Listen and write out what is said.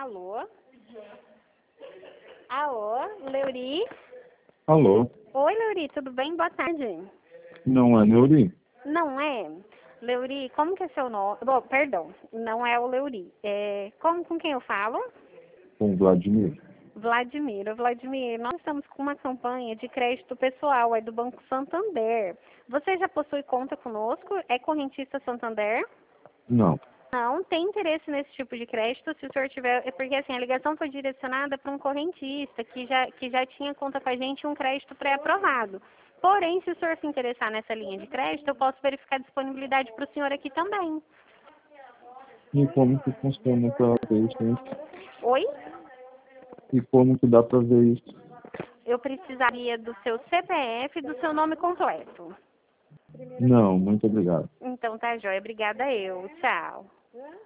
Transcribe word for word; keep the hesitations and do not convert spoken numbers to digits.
Alô? Alô, Leuri? Alô? Oi, Leuri, tudo bem? Boa tarde. Não é Neuri? Não é? Leuri, como que é seu nome? Bom, perdão, não é o Leuri. É, como, com quem eu falo? Com Vladimir. Vladimir. Vladimir, nós estamos com uma campanha de crédito pessoal aí do Banco Santander. Você já possui conta conosco? É correntista Santander? Não. Não, tem interesse nesse tipo de crédito, se o senhor tiver, é porque assim, a ligação foi direcionada para um correntista que já, que já tinha conta com a gente e um crédito pré-aprovado. Porém, se o senhor se interessar nessa linha de crédito, eu posso verificar a disponibilidade para o senhor aqui também. E como que funciona para ver isso, hein? Oi? E como que dá para ver isso? Eu precisaria do seu C P F e do seu nome completo. Não, muito obrigado. Então tá, joia. Obrigada eu. Tchau.